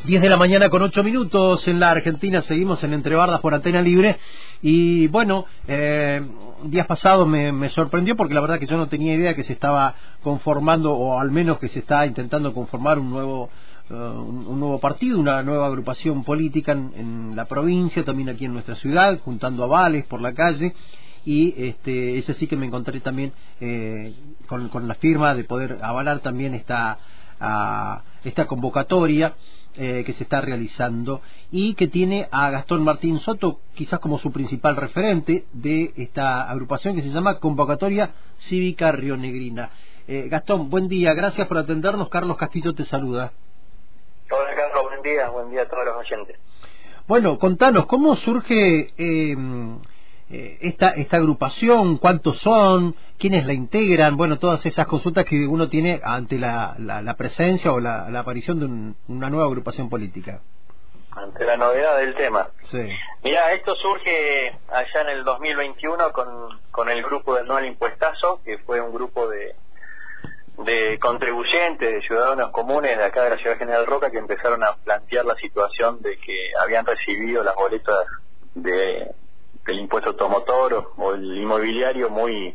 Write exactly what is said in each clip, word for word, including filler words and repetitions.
diez de la mañana con ocho minutos en la Argentina, seguimos en Entre Bardas por Antena Libre. Y bueno, eh, días pasados me, me sorprendió porque la verdad que yo no tenía idea que se estaba conformando, o al menos que se está intentando conformar un nuevo uh, un, un nuevo partido, una nueva agrupación política en, en la provincia, también aquí en nuestra ciudad, juntando avales por la calle. Y este, ese sí que me encontré también eh, con, con la firma de poder avalar también esta, a, esta convocatoria eh, que se está realizando y que tiene a Gastón Martín Soto quizás como su principal referente de esta agrupación que se llama Convocatoria Cívica Rionegrina. Eh, Gastón, buen día, gracias por atendernos. Carlos Castillo te saluda. Hola Carlos, buen día, buen día a todos los oyentes. Bueno, contanos, ¿cómo surge eh, esta esta agrupación? ¿Cuántos son? ¿Quiénes la integran? Bueno, todas esas consultas que uno tiene ante la, la, la presencia o la, la aparición de un, una nueva agrupación política. Ante la novedad del tema. Sí. Mira, esto surge allá en el dos mil veintiuno con, con el grupo del No al Impuestazo, que fue un grupo de de contribuyentes, de ciudadanos comunes de acá de la ciudad de General Roca, que empezaron a plantear la situación de que habían recibido las boletas de del impuesto automotor o, o el inmobiliario muy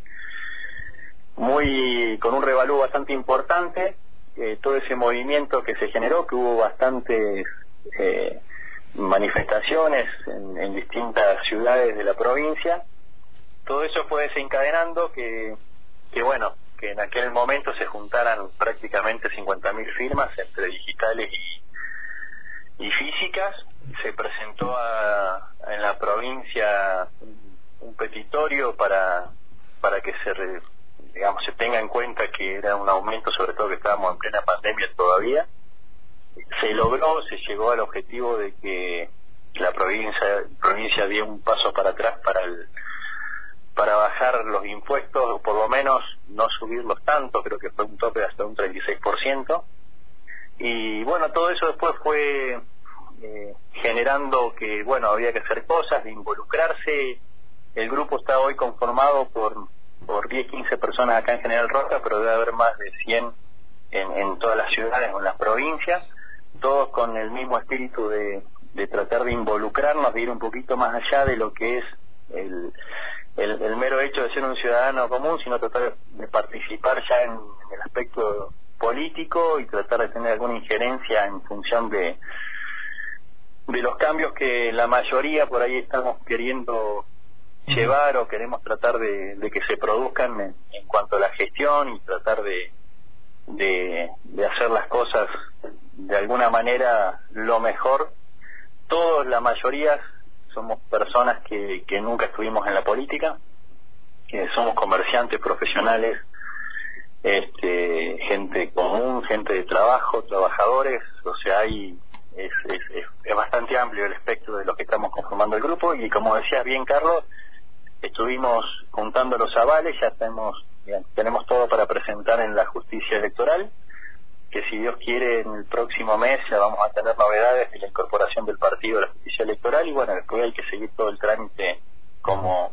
muy con un revalúo bastante importante. Eh, todo ese movimiento que se generó, que hubo bastantes eh, manifestaciones en, en distintas ciudades de la provincia, todo eso fue desencadenando que que bueno que en aquel momento se juntaran prácticamente cincuenta mil firmas entre digitales y, y físicas. Se presentó a, en la provincia un, un petitorio para para que se re, digamos se tenga en cuenta que era un aumento, sobre todo que estábamos en plena pandemia todavía. Se logró, se llegó al objetivo de que la provincia provincia dio un paso para atrás para el para bajar los impuestos, o por lo menos no subirlos tanto, creo que fue un tope de hasta un treinta y seis por ciento. Y bueno, todo eso después fue eh, generando que, bueno, había que hacer cosas, de involucrarse. El grupo está hoy conformado por por diez, quince personas acá en General Roca, pero debe haber más de cien en, en todas las ciudades o en las provincias, todos con el mismo espíritu de, de tratar de involucrarnos, de ir un poquito más allá de lo que es el El, el mero hecho de ser un ciudadano común, sino tratar de participar ya en, en el aspecto político y tratar de tener alguna injerencia en función de de los cambios que la mayoría por ahí estamos queriendo llevar o queremos tratar de, de que se produzcan en, en cuanto a la gestión, y tratar de, de de hacer las cosas de alguna manera lo mejor. Todos, la mayoría, somos personas que, que nunca estuvimos en la política, que somos comerciantes profesionales, este, gente común, gente de trabajo, trabajadores. O sea, hay es, es, es, es bastante amplio el espectro de los que estamos conformando el grupo. Y como decías bien, Carlos, estuvimos juntando los avales, ya tenemos, ya tenemos todo para presentar en la justicia electoral, que si Dios quiere en el próximo mes ya vamos a tener novedades de la incorporación del partido a la justicia electoral. Y bueno, después hay que seguir todo el trámite como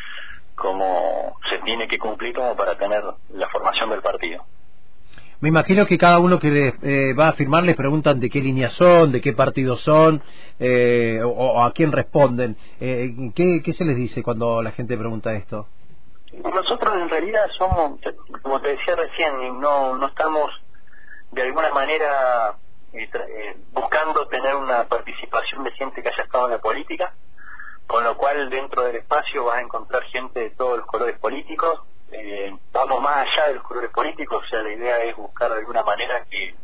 como se tiene que cumplir como para tener la formación del partido. Me imagino que cada uno que eh, va a firmar les preguntan de qué línea son, de qué partido son, eh, o, o a quién responden. Eh, ¿qué, ¿Qué se les dice cuando la gente pregunta esto? Nosotros en realidad somos, como te decía recién, no no estamos de alguna manera eh, eh, buscando tener una participación de gente que haya estado en la política, con lo cual dentro del espacio vas a encontrar gente de todos los colores políticos. Eh, vamos más allá de los colores políticos, o sea, la idea es buscar de alguna manera que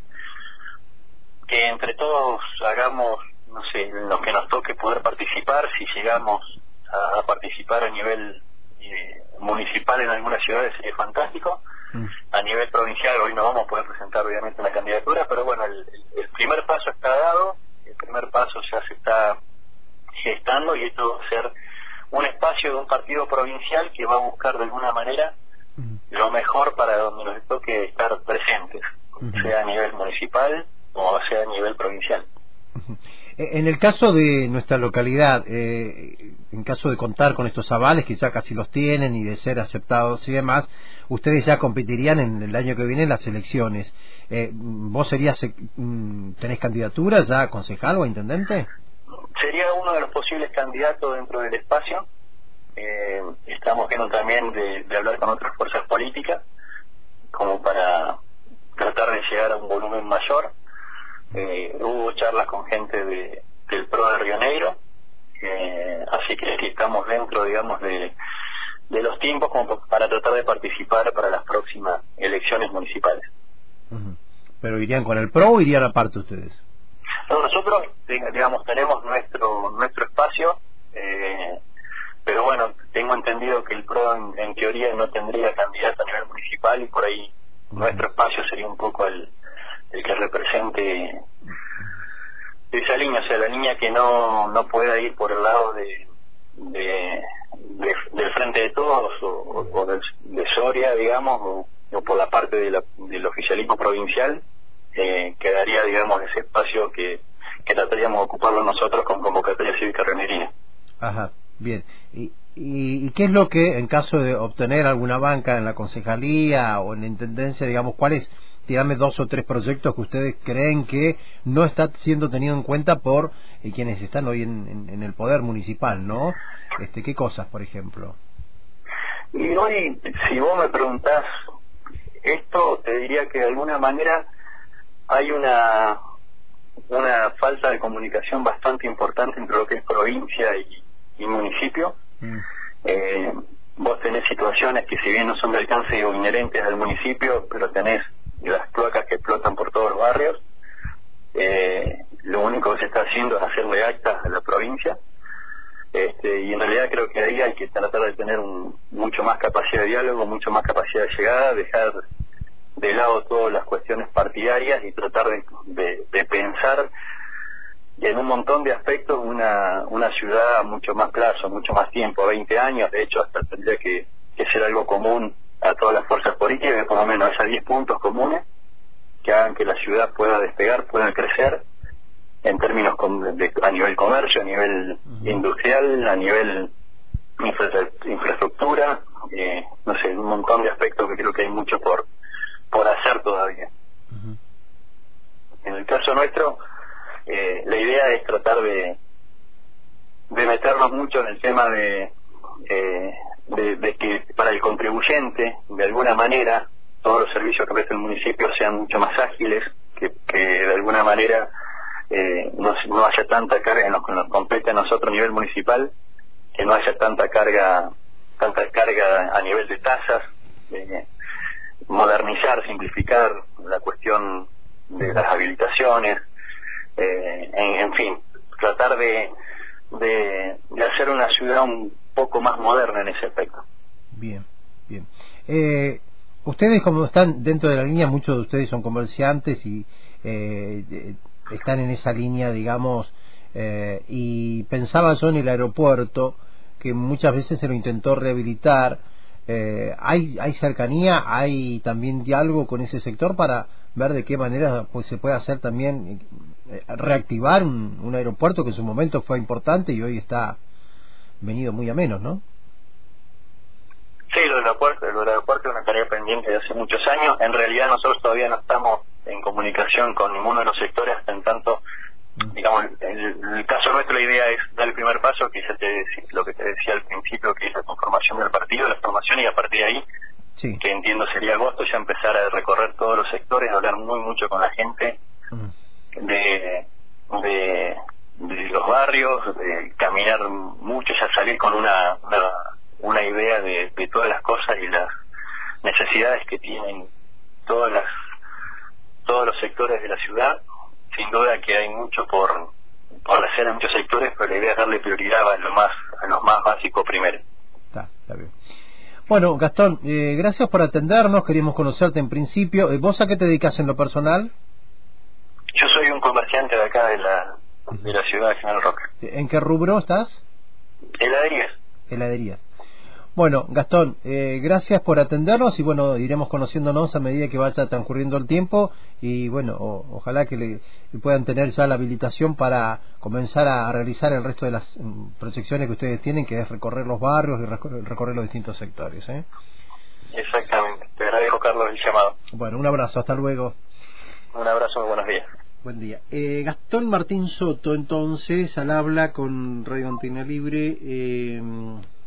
que entre todos hagamos, no sé, en lo que nos toque poder participar. Si llegamos a, a participar a nivel eh, municipal en algunas ciudades sería fantástico. A nivel provincial hoy no vamos a poder presentar obviamente una candidatura, pero bueno, el, el primer paso está dado, el primer paso ya se está gestando, y esto va a ser un espacio de un partido provincial que va a buscar de alguna manera lo mejor para donde nos toque estar presentes, sea a nivel municipal o sea a nivel provincial. En el caso de nuestra localidad, eh, en caso de contar con estos avales, que ya casi los tienen, y de ser aceptados y demás, ustedes ya competirían en el año que viene en las elecciones. Eh, ¿Vos serías, eh, tenés candidatura ya a concejal o a intendente? Sería uno de los posibles candidatos dentro del espacio. Eh, estamos viendo también de, de hablar con otras fuerzas políticas como para tratar de llegar a un volumen mayor. Eh, hubo charlas con gente de, del P R O de Río Negro, eh, así que sí estamos dentro, digamos, de, de los tiempos como para tratar de participar para las próximas elecciones municipales. Uh-huh. ¿Pero irían con el P R O o irían aparte ustedes? No, nosotros, digamos, tenemos nuestro nuestro espacio, eh, pero bueno, tengo entendido que el P R O en, en teoría no tendría candidato a nivel municipal y por ahí uh-huh. nuestro espacio sería un poco el el que represente esa línea, o sea, la línea que no no pueda ir por el lado de, de, de del Frente de Todos o, o del, de Soria, digamos, o, o por la parte de la, del oficialismo provincial, eh, quedaría, digamos, ese espacio que, que trataríamos de ocuparlo nosotros con convocatoria cívica remería. Ajá, bien. ¿Y, y, ¿Y qué es lo que, en caso de obtener alguna banca en la concejalía o en la intendencia, digamos, cuál es? Dígame dos o tres proyectos que ustedes creen que no está siendo tenido en cuenta por eh, quienes están hoy en, en, en el poder municipal, ¿no? Este, ¿qué cosas, por ejemplo? Y hoy, si vos me preguntás esto, te diría que de alguna manera hay una una falta de comunicación bastante importante entre lo que es provincia y, y municipio. Mm. Eh, vos tenés situaciones que si bien no son de alcance o inherentes al municipio, pero tenés las cloacas que explotan por todos los barrios. Eh, lo único que se está haciendo es hacerle actas a la provincia, este, y en realidad creo que ahí hay que tratar de tener un, mucho más capacidad de diálogo, mucho más capacidad de llegada, dejar de lado todas las cuestiones partidarias y tratar de, de, de pensar en un montón de aspectos una, una ciudad a mucho más plazo, mucho más tiempo, veinte años, de hecho hasta tendría que, que ser algo común a todas las fuerzas políticas, por lo menos esos diez puntos comunes que hagan que la ciudad pueda despegar, pueda crecer en términos com- de, a nivel comercio, a nivel uh-huh. industrial, a nivel infra- infraestructura, eh, no sé, un montón de aspectos que creo que hay mucho por por hacer todavía. Uh-huh. En el caso nuestro, eh, la idea es tratar de de meternos mucho en el tema de eh, De, de que para el contribuyente, de alguna manera, todos los servicios que ofrece el municipio sean mucho más ágiles, que, que de alguna manera eh, no, no haya tanta carga en lo que nos compete a nosotros a nivel municipal, que no haya tanta carga tanta carga a nivel de tasas, eh, modernizar, simplificar la cuestión de las habilitaciones, eh, en, en fin, tratar de, de, de hacer una ciudad un poco más moderna en ese aspecto. Bien, bien. Eh, ustedes, como están dentro de la línea, muchos de ustedes son comerciantes y eh, están en esa línea, digamos, eh, y pensaba yo en el aeropuerto, que muchas veces se lo intentó rehabilitar. Eh, ¿hay, hay cercanía, hay también diálogo con ese sector para ver de qué manera pues se puede hacer también, eh, reactivar un, un aeropuerto que en su momento fue importante y hoy está venido muy a menos, ¿no? Sí, lo del aeropuerto, lo del aeropuerto es una tarea pendiente de hace muchos años. En realidad nosotros todavía no estamos en comunicación con ninguno de los sectores, hasta en tanto, mm. digamos, en el, el caso nuestro la idea es dar el primer paso, que ya te lo que te decía al principio, que es la conformación del partido, la formación, y a partir de ahí, sí. que entiendo sería agosto, ya empezar a recorrer todos los sectores, hablar muy mucho con la gente mm. de... de de los barrios, de caminar mucho, ya salir con una una, una idea de, de todas las cosas y las necesidades que tienen todas las todos los sectores de la ciudad. Sin duda que hay mucho por por hacer en muchos sectores, pero la idea es darle prioridad a lo más a lo más básico primero. Está, está bien. Bueno, Gastón, eh, gracias por atendernos, queríamos conocerte en principio. ¿Vos a qué te dedicas en lo personal? Yo soy un comerciante de acá de la de la ciudad de General Roca. ¿En qué rubro estás? Heladerías. Heladerías. Bueno, Gastón, eh, gracias por atendernos y bueno, iremos conociéndonos a medida que vaya transcurriendo el tiempo y bueno, o, ojalá que le, le puedan tener ya la habilitación para comenzar a realizar el resto de las um, proyecciones que ustedes tienen, que es recorrer los barrios y recorrer, recorrer los distintos sectores, ¿eh? Exactamente. Te agradezco, Carlos, el llamado. Bueno, un abrazo, hasta luego. Un abrazo, buenos días. Buen día. Eh, Gastón Martín Soto, entonces, al habla con Radio Antena Libre. Eh,